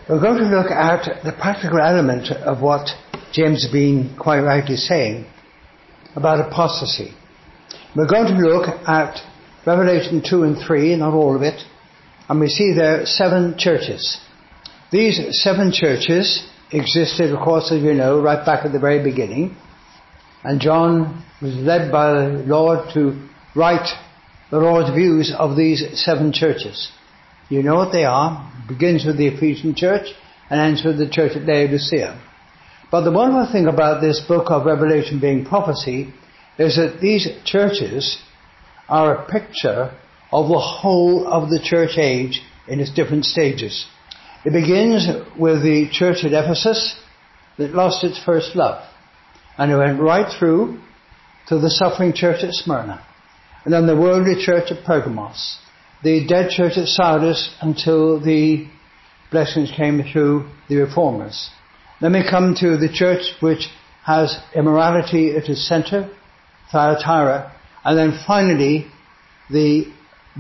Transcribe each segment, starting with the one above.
We're going to look at the practical element of what James has been quite rightly saying about apostasy. We're going to look at Revelation 2 and 3, not all of it, and we see there 7 churches. These 7 churches existed, of course, as you know, right back at the very beginning, and John was led by the Lord to write the Lord's views of these 7 churches. You know what they are. It begins with the Ephesian church and ends with the church at Laodicea. But the wonderful thing about this book of Revelation being prophecy is that these churches are a picture of the whole of the church age in its different stages. It begins with the church at Ephesus that lost its first love. And it went right through to the suffering church at Smyrna. And then the worldly church at Pergamos. The dead church at Sardis until the blessings came through the reformers. Then we come to the church which has immorality at its center, Thyatira. And then finally, the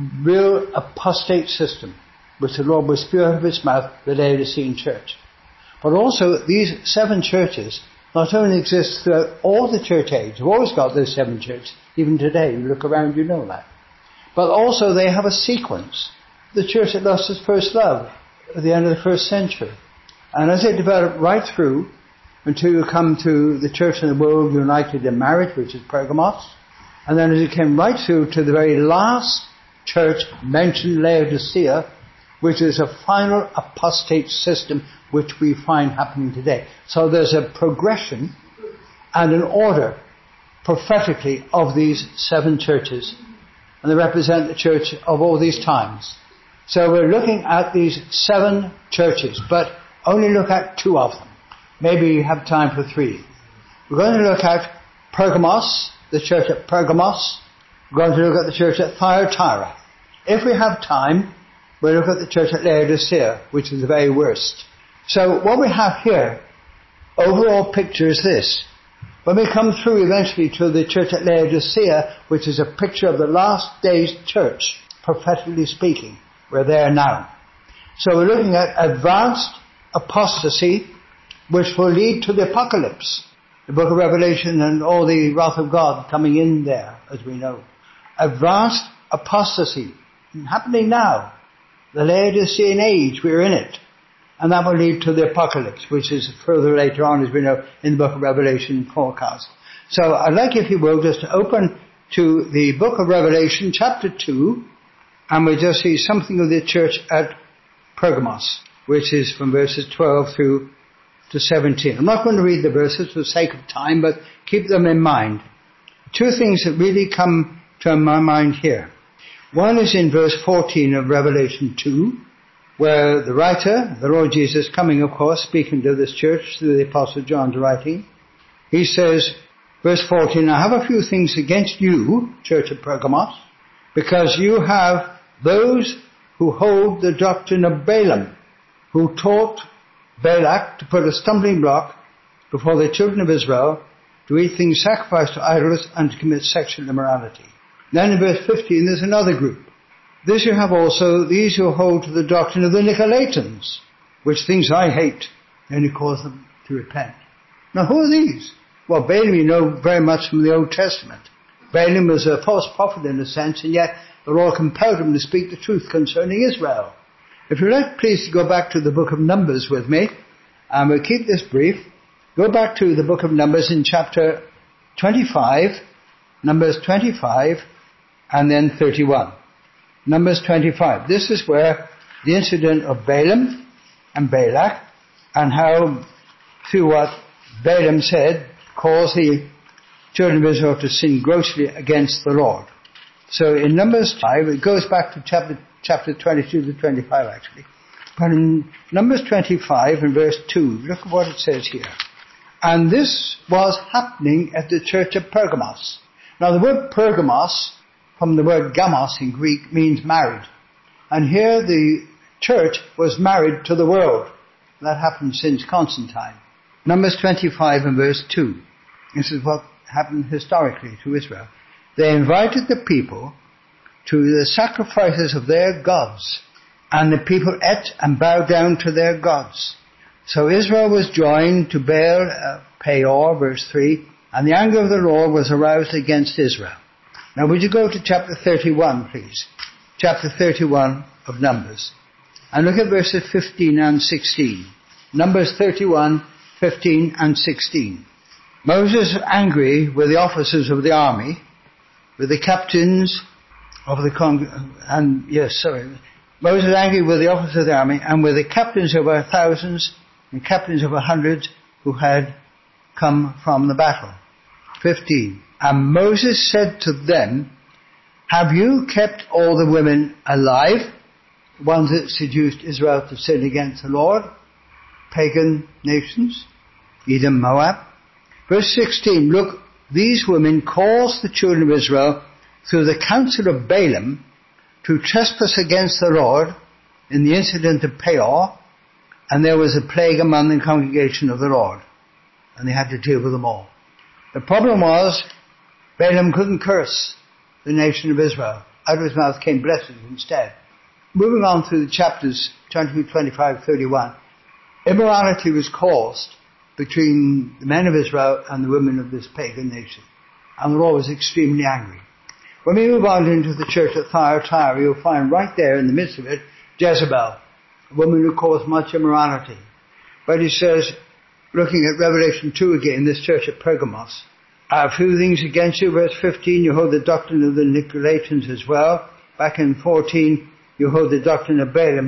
real apostate system, which the Lord will spew out of his mouth, the Laodicean church. But also, these 7 churches not only exist throughout all the church age, we've always got those 7 churches, even today, you look around, you know that. But also they have a sequence. The church that lost its first love at the end of the 1st century. And as it developed right through until you come to the church in the world united in marriage, which is Pergamos, and then as it came right through to the very last church mentioned, Laodicea, which is a final apostate system which we find happening today. So there's a progression and an order prophetically of these 7 churches, and they represent the church of all these times. So we're looking at these 7 churches, but only look at 2 of them. Maybe you have time for 3. We're going to look at Pergamos, the church at Pergamos. We're going to look at the church at Thyatira. If we have time, we'll look at the church at Laodicea, which is the very worst. So what we have here, overall picture is this. When we come through eventually to the church at Laodicea, which is a picture of the last days church, prophetically speaking, we're there now. So we're looking at advanced apostasy, which will lead to the apocalypse. The book of Revelation and all the wrath of God coming in there, as we know. Advanced apostasy, happening now. The Laodicean age, we're in it. And that will lead to the apocalypse, which is further later on, as we know, in the book of Revelation forecast. So I'd like, if you will, just to open to the book of Revelation, chapter 2, and we'll just see something of the church at Pergamos, which is from verses 12 through to 17. I'm not going to read the verses for the sake of time, but keep them in mind. 2 things that really come to my mind here. One is in verse 14 of Revelation 2, where the writer, the Lord Jesus, coming, of course, speaking to this church through the Apostle John's writing, he says, verse 14, I have a few things against you, church of Pergamos, because you have those who hold the doctrine of Balaam, who taught Balak to put a stumbling block before the children of Israel, to eat things sacrificed to idols and to commit sexual immorality. Then in verse 15, there's another group. This you have also these who hold to the doctrine of the Nicolaitans, which things I hate, and he calls them to repent. Now who are these? Well, Balaam you know very much from the Old Testament. Balaam was a false prophet in a sense, and yet the Lord compelled him to speak the truth concerning Israel. If you'd like, please go back to the book of Numbers with me, and we'll keep this brief. Go back to the book of Numbers in chapter 25, Numbers 25, and then 31. Numbers 25. This is where the incident of Balaam and Balak, and how, through what Balaam said, caused the children of Israel to sin grossly against the Lord. So in Numbers 5, it goes back to chapter 22 to 25 actually. But in Numbers 25 and verse 2, look at what it says here. And this was happening at the church of Pergamos. Now the word Pergamos, from the word gamos in Greek, means married. And here the church was married to the world. That happened since Constantine. Numbers 25 and verse 2. This is what happened historically to Israel. They invited the people to the sacrifices of their gods And the people ate and bowed down to their gods. So Israel was joined to Baal Peor, verse 3, and the anger of the Lord was aroused against Israel. Now would you go to chapter 31, please? Chapter 31 of Numbers. And look at verses 15 and 16. Numbers 31, 15 and 16. Moses was angry with the officers of the army, with the captains of the Moses was angry with the officers of the army and with the captains of our thousands and captains of our hundreds who had come from the battle. 15. And Moses said to them, have you kept all the women alive, the ones that seduced Israel to sin against the Lord? Pagan nations, Edom, Moab. Verse 16, look, these women caused the children of Israel through the counsel of Balaam to trespass against the Lord in the incident of Peor, and there was a plague among the congregation of the Lord, and they had to deal with them all. The problem was, Balaam couldn't curse the nation of Israel. Out of his mouth came blessings instead. Moving on through the chapters 22, 25, 31, immorality was caused between the men of Israel and the women of this pagan nation, and the Lord was extremely angry. When we move on into the church at Thyatira, you'll find right there in the midst of it, Jezebel, a woman who caused much immorality. But he says, looking at Revelation 2 again, this church at Pergamos, I have a few things against you. Verse 15, you hold the doctrine of the Nicolaitans as well. Back in 14, you hold the doctrine of Balaam,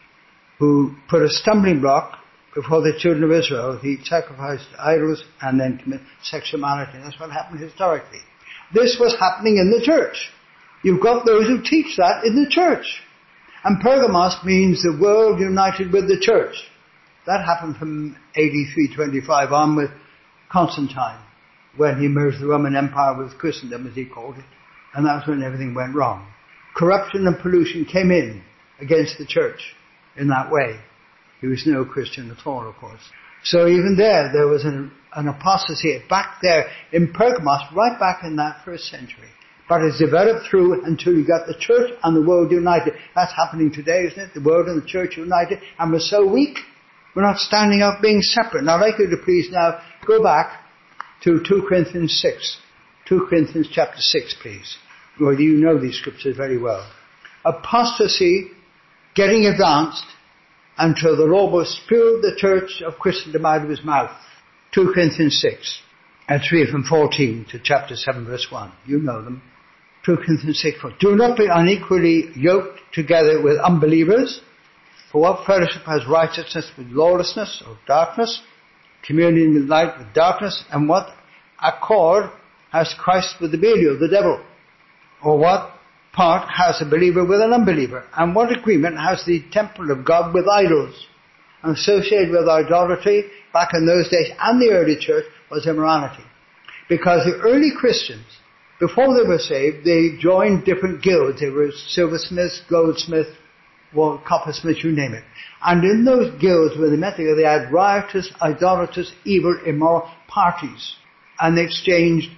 who put a stumbling block before the children of Israel. He sacrificed idols and then committed sexual immorality. That's what happened historically. This was happening in the church. You've got those who teach that in the church. And Pergamos means the world united with the church. That happened from AD 325 on with Constantine, when he merged the Roman Empire with Christendom, as he called it. And that's when everything went wrong. Corruption and pollution came in against the church in that way. He was no Christian at all, of course. So even there was an apostasy back there in Pergamos, right back in that first century. But it's developed through until you got the church and the world united. That's happening today, isn't it? The world and the church united, and we're so weak, we're not standing up being separate. Now I'd like you to please now go back to 2 Corinthians 6. 2 Corinthians chapter 6, please. Well, you know these scriptures very well. Apostasy getting advanced until the Lord will spew the church of Christendom out of his mouth. 2 Corinthians 6, and 3 from 14 to chapter 7 verse 1. You know them. 2 Corinthians 6, 4. Do not be unequally yoked together with unbelievers, for what fellowship has righteousness with lawlessness or darkness, communion with light with darkness, and what accord has Christ with the Belial, the devil? Or what part has a believer with an unbeliever? And what agreement has the temple of God with idols? And associated with idolatry, back in those days, and the early church, was immorality. Because the early Christians, before they were saved, they joined different guilds. They were silversmiths, goldsmiths, coppersmiths, you name it. And in those guilds where they met together, they had riotous, idolatrous, evil, immoral parties. And they exchanged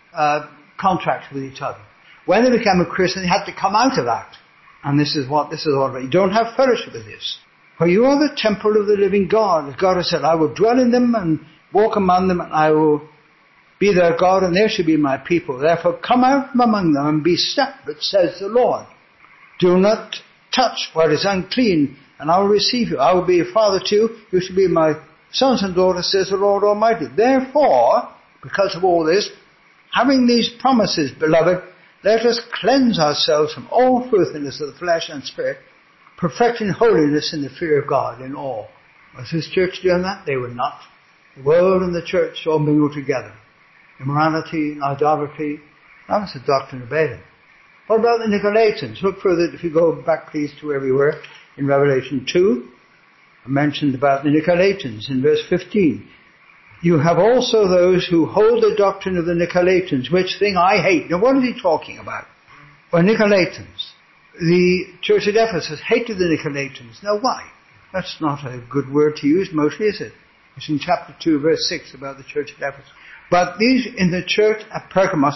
contracts with each other. When they became a Christian, they had to come out of that. And this is all about. You don't have fellowship with this. For you are the temple of the living God. As God has said, I will dwell in them and walk among them, and I will be their God, and they shall be my people. Therefore come out from among them and be separate, says the Lord. Do not touch what is unclean, and I will receive you. I will be a father to you. You shall be my sons and daughters, says the Lord Almighty. Therefore, because of all this, having these promises, beloved, let us cleanse ourselves from all filthiness of the flesh and spirit, perfecting holiness in the fear of God in all. Was this church doing that? They were not. The world and the church all mingled together. Immorality and idolatry. That was the doctrine of Balaam. What about the Nicolaitans? Look further, if you go back please to where we were in Revelation 2. I mentioned about the Nicolaitans in verse 15. You have also those who hold the doctrine of the Nicolaitans, which thing I hate. Now what is he talking about? Well, Nicolaitans. The church at Ephesus hated the Nicolaitans. Now why? That's not a good word to use mostly, is it? It's in chapter 2 verse 6 about the church at Ephesus. But these in the church at Pergamos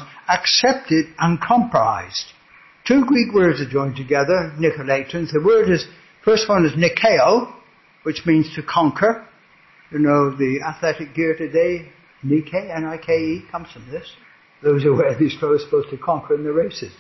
accepted and compromised. Two Greek words are joined together, Nicolaitans. The word is First one is Nikeo, which means to conquer. You know, the athletic gear today, Nike, N-I-K-E, comes from this. Those who wear these clothes are supposed to conquer in the races.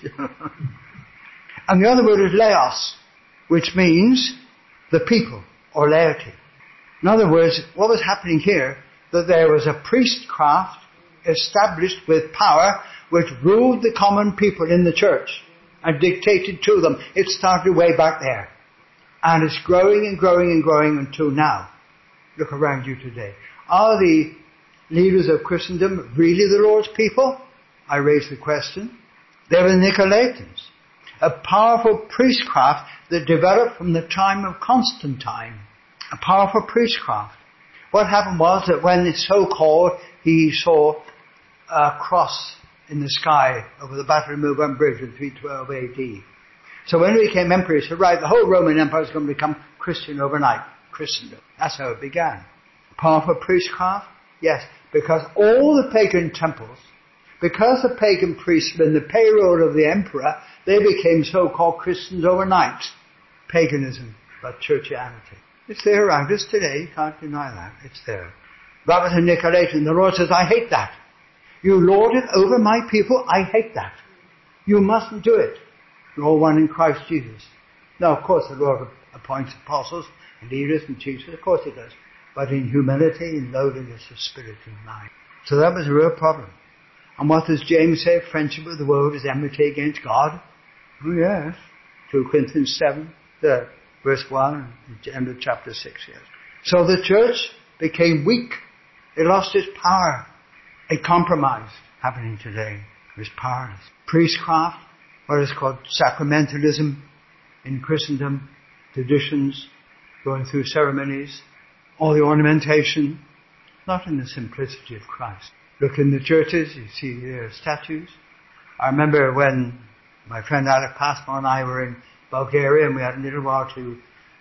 And the other word is Laos, which means the people, or laity. In other words, what was happening here, that there was a priestcraft established with power which ruled the common people in the church and dictated to them. It started way back there. And it's growing and growing and growing until now. Look around you today. Are the leaders of Christendom really the Lord's people? I raise the question. They were the Nicolaitans. A powerful priestcraft that developed from the time of Constantine. A powerful priestcraft. What happened was that when it's so-called, he saw a cross in the sky over the Battle of Milvian Bridge in 312 AD. So when he became emperor, he said, right, the whole Roman Empire is going to become Christian overnight. Christendom. That's how it began. Powerful priestcraft? Yes, because all the pagan temples, because the pagan priests were in the payroll of the emperor, they became so-called Christians overnight. Paganism, but churchianity. It's there around us today, you can't deny that. It's there. That was a Nicolaitan. The Lord says, I hate that. You lord it over my people, I hate that. You mustn't do it. You're all one in Christ Jesus. Now, of course, the Lord appoints apostles and leaders and teachers. Of course he does. But in humility and lowliness of spirit and mind. So that was a real problem. And what does James say? Friendship with the world is enmity against God. Oh yes. 2 Corinthians 7, verse 1, end of chapter 6. Yes. So the church became weak. It lost its power. It compromised. Happening today. It was powerless. Priestcraft, what is called sacramentalism in Christendom, traditions, going through ceremonies, all the ornamentation, not in the simplicity of Christ. Look in the churches, you see their statues. I remember when my friend Alec Passmore and I were in Bulgaria, and we had a little while to,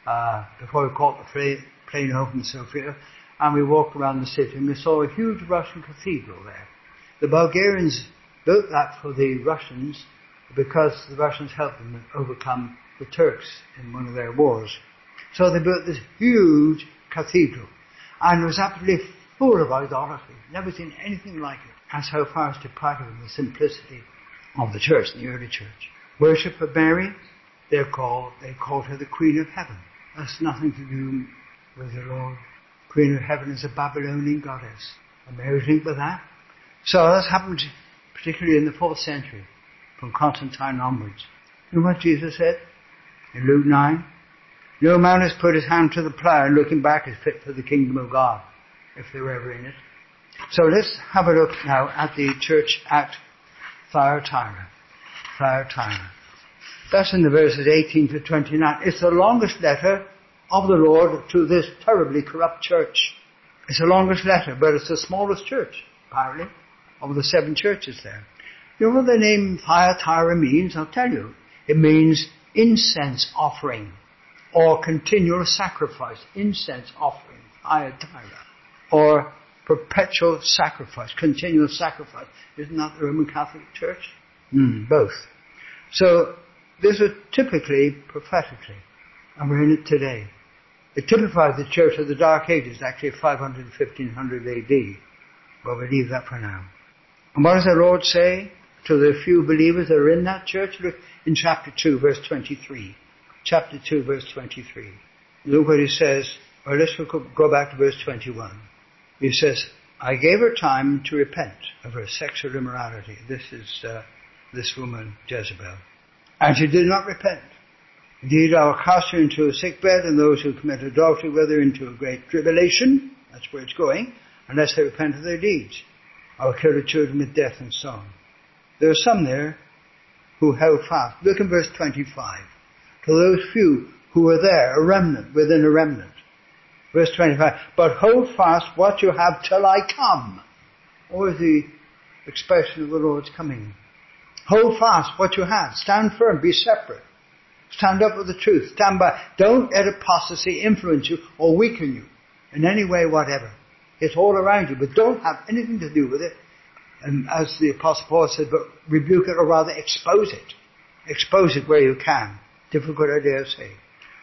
before we caught the plane home from Sofia, and we walked around the city, and we saw a huge Russian cathedral there. The Bulgarians built that for the Russians because the Russians helped them overcome the Turks in one of their wars. So they built this huge cathedral, and it was absolutely full of idolatry. Never seen anything like it. That's how far it's departed from the simplicity of the church, the early church. Worship of Mary, they called her the Queen of Heaven. That's nothing to do with the Lord. Queen of Heaven is a Babylonian goddess. And Mary's linked with that. So that's happened particularly in the 4th century, from Constantine onwards. You know what Jesus said in Luke 9? No man has put his hand to the plough and looking back is fit for the kingdom of God, if they were ever in it. So let's have a look now at the church at Thyatira. Thyatira. That's in the verses 18 to 29. It's the longest letter of the Lord to this terribly corrupt church. It's the longest letter, but it's the smallest church, apparently, of the 7 churches there. You know what the name Thyatira means? I'll tell you. It means incense offering, or continual sacrifice. Incense offering, Thyatira. Or perpetual sacrifice, continual sacrifice. Isn't that the Roman Catholic Church? Both. So, this is typically, prophetically, and we're in it today. It typified the church of the Dark Ages, actually 500 to 1500 AD. But we leave that for now. And what does the Lord say to the few believers that are in that church? Look in chapter 2, verse 23. Chapter 2, verse 23. Look what he says, or let's go back to verse 21. He says, I gave her time to repent of her sexual immorality. This is this woman, Jezebel. And she did not repent. Indeed, I will cast her into a sick bed, and those who commit adultery with her into a great tribulation. That's where it's going, unless they repent of their deeds. I will kill the children with death and so on. There are some there who held fast. Look in verse 25. To those few who were there, a remnant within a remnant. Verse 25. But hold fast what you have till I come. Or the expression of the Lord's coming. Hold fast what you have. Stand firm. Be separate. Stand up with the truth. Stand by. Don't let apostasy influence you or weaken you in any way whatever. It's all around you, but don't have anything to do with it. And as the Apostle Paul said, but rebuke it, or rather expose it. Expose it where you can. Difficult, I dare say.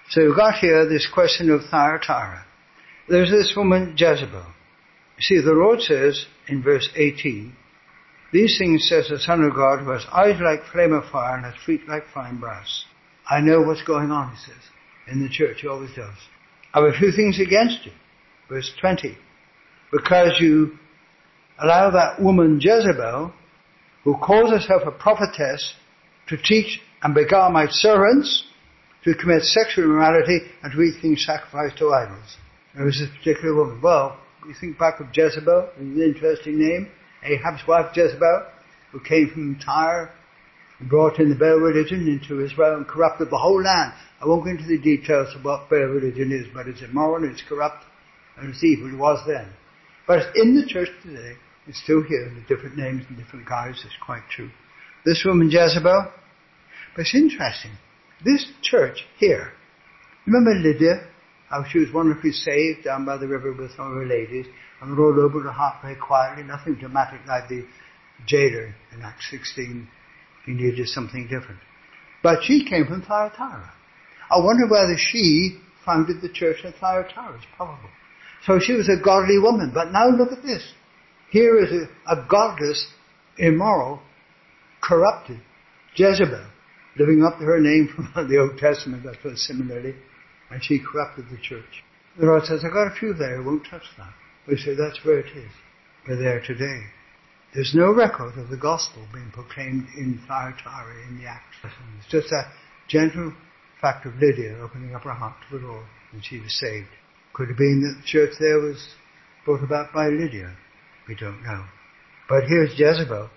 So you've got here this question of Thyatira. There's this woman Jezebel. You see, the Lord says in verse 18, these things says the Son of God, who has eyes like flame of fire and has feet like fine brass. I know what's going on, he says, in the church. He always does. I have a few things against you. Verse 20. Because you allow that woman Jezebel, who calls herself a prophetess, to teach and beguile my servants to commit sexual immorality and to eat things sacrificed to idols. There was this particular woman. Well, you think back of Jezebel, an interesting name. Ahab's wife Jezebel, who came from Tyre and brought in the Baal religion into Israel and corrupted the whole land. I won't go into the details of what Baal religion is, but it's immoral, it's corrupt, and it's evil. It was then. But it's in the church today. It's still here, with different names and different guys. It's quite true. This woman Jezebel, but it's interesting. This church here, remember Lydia? How she was wonderfully saved down by the river with some of her ladies, and the Lord opened her heart very quietly, nothing dramatic like the jailer in Acts 16. He needed something different. But she came from Thyatira. I wonder whether she founded the church in Thyatira. It's probable. So she was a godly woman. But now look at this. Here is a godless, immoral, corrupted Jezebel, living up to her name from the Old Testament, that's what similarly, and she corrupted the church. The Lord says, I've got a few there who won't touch that. We say, that's where it is. We're there today. There's no record of the gospel being proclaimed in Thyatira in the Acts. It's just that gentle fact of Lydia opening up her heart to the Lord, and she was saved. Could have been that the church there was brought about by Lydia. We don't know. But here's Jezebel,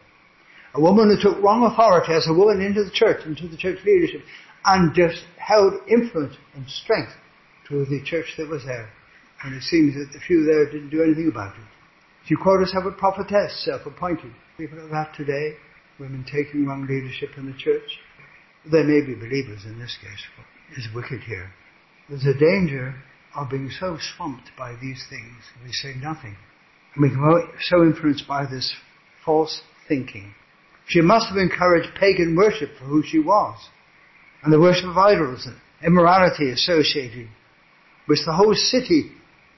a woman who took wrong authority as a woman into the church leadership, and just held influence and strength to the church that was there. And it seems that the few there didn't do anything about it. She called herself a prophetess, self-appointed. People like that today, women taking wrong leadership in the church. They may be believers in this case, but it's wicked here. There's a danger of being so swamped by these things, we say nothing. And we become so influenced by this false thinking. She must have encouraged pagan worship for who she was, and the worship of idols and immorality associated with the whole city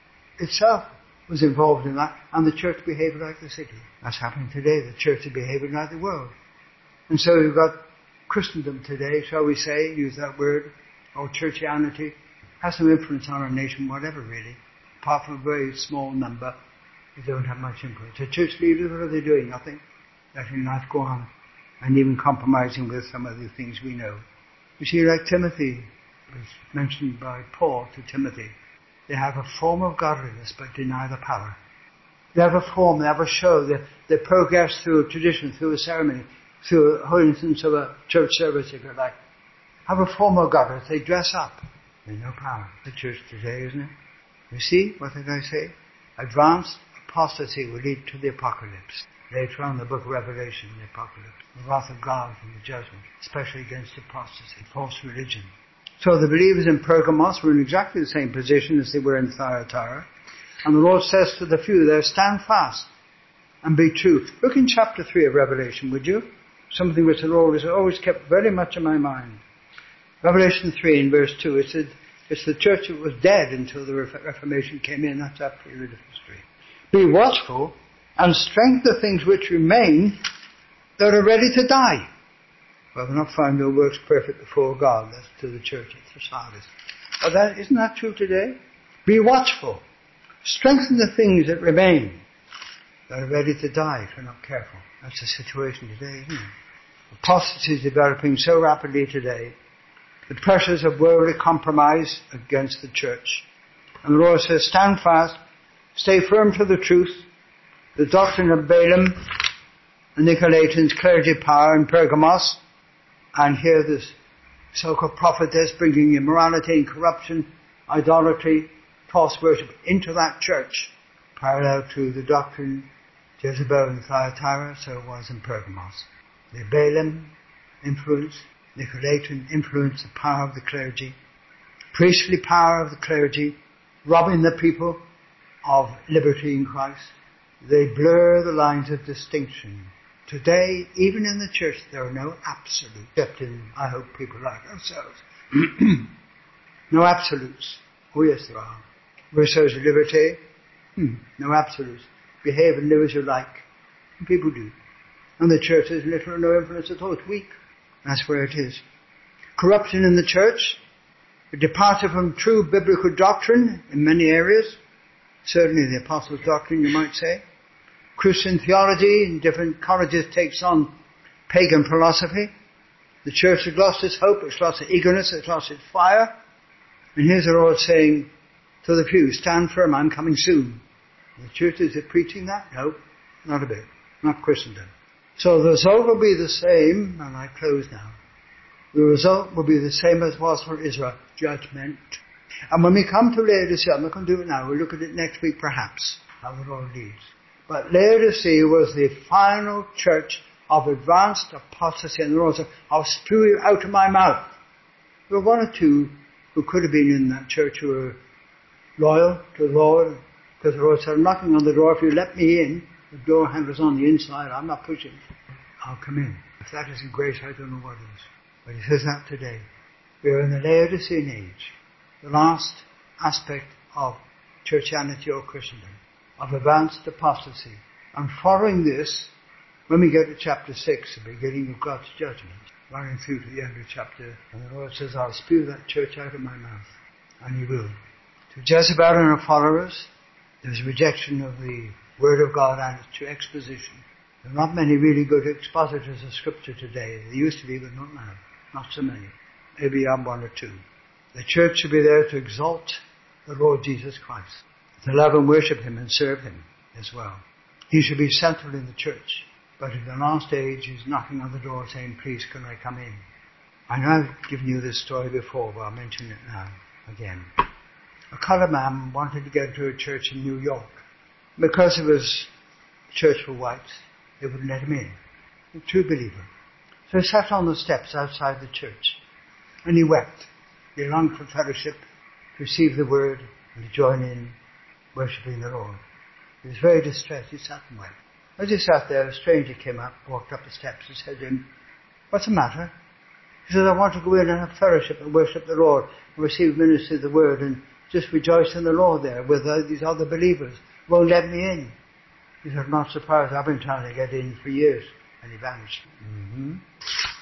itself was involved in that, and the church behaved like the city. That's happening today. The church is behaving like the world. And so you've got Christendom today, shall we say, use that word, or churchianity, has some influence on our nation, whatever really. Apart from a very small number, they don't have much influence. The church leaders, what are they doing? Nothing. Letting life go on. And even compromising with some of the things we know. You see, like Timothy, was mentioned by Paul to Timothy, they have a form of godliness but deny the power. They have a form, they have a show, they progress through a tradition, through a ceremony, through a whole instance of a church service, if you like. Have a form of godliness, they dress up. There's no power. The church today, isn't it? You see, what did I say? Advanced apostasy will lead to the apocalypse. Later on in the book of Revelation, the apocalypse. The wrath of God and the judgment, especially against apostasy, false religion. So the believers in Pergamos were in exactly the same position as they were in Thyatira. And the Lord says to the few there, stand fast and be true. Look in chapter 3 of Revelation, would you? Something which the Lord has always kept very much in my mind. Revelation 3 in verse 2, it said, it's the church that was dead until the Reformation came in. That's that period of history. Be watchful and strengthen the things which remain that are ready to die. Well, they're not found no works perfect before God. That's to the church. It's the Sardis. But isn't that true today? Be watchful. Strengthen the things that remain that are ready to die if you're not careful. That's the situation today, isn't it? Apostasy is developing so rapidly today. The pressures of worldly compromise against the church. And the Lord says, stand fast, stay firm to the truth. The doctrine of Balaam, the Nicolaitans, clergy power in Pergamos, and here this so-called prophetess bringing immorality and corruption, idolatry, false worship into that church, parallel to the doctrine Jezebel in Thyatira, so it was in Pergamos. The Balaam influence, Nicolaitan influence, the power of the clergy, priestly power of the clergy, robbing the people of liberty in Christ. They blur the lines of distinction. Today, even in the church, there are no absolute, except in, I hope, people like ourselves. No absolutes. Oh yes, there are. Research liberty. No absolutes. Behave and live as you like. And people do. And the church has little or no influence at all. It's weak. That's where it is. Corruption in the church. A departure from true biblical doctrine in many areas. Certainly the apostles' doctrine, you might say. Christian theology in different colleges takes on pagan philosophy. The church has lost its hope, it's lost its eagerness, it's lost its fire. And here's the Lord saying to the few, stand firm, I'm coming soon. The church, is it preaching that? No, not a bit. Not Christendom. So the result will be the same, and I close now. The result will be the same as was for Israel, judgment. And when we come to Laodicea, I'm not going to do it now, we'll look at it next week perhaps, how the Lord leads. But Laodicea was the final church of advanced apostasy, and the Lord said, I'll spew you out of my mouth. There were one or two who could have been in that church who were loyal to the Lord, because the Lord said, I'm knocking on the door, if you let me in, the door handle's on the inside, I'm not pushing, I'll come in. If that isn't grace, I don't know what is. But he says that today. We are in the Laodicean age, the last aspect of churchianity or Christendom, of advanced apostasy. And following this, when we get to chapter 6, the beginning of God's judgment, running through to the end of chapter, and the Lord says, I'll spew that church out of my mouth. And he will. To Jezebel and her followers, there's rejection of the Word of God and its exposition. There are not many really good expositors of Scripture today. There used to be, but not now. Not so many. Maybe I'm one or two. The church should be there to exalt the Lord Jesus Christ, to love and worship Him and serve Him as well. He should be central in the church. But in the last age, He's knocking on the door saying, please, can I come in? I know I've given you this story before, but I'll mention it now again. A colored man wanted to get into a church in New York. Because it was a church for whites, they wouldn't let him in. A true believer. So he sat on the steps outside the church. And he wept. He longed for fellowship, to receive the word, and to join in worshipping the Lord. He was very distressed. He sat and wept. As he sat there, a stranger came up, walked up the steps and said to him, what's the matter? He said, I want to go in and have fellowship and worship the Lord and receive ministry of the word and just rejoice in the Lord there with these other believers. Won't let me in. He said, I'm not surprised. I've been trying to get in for years. And he vanished.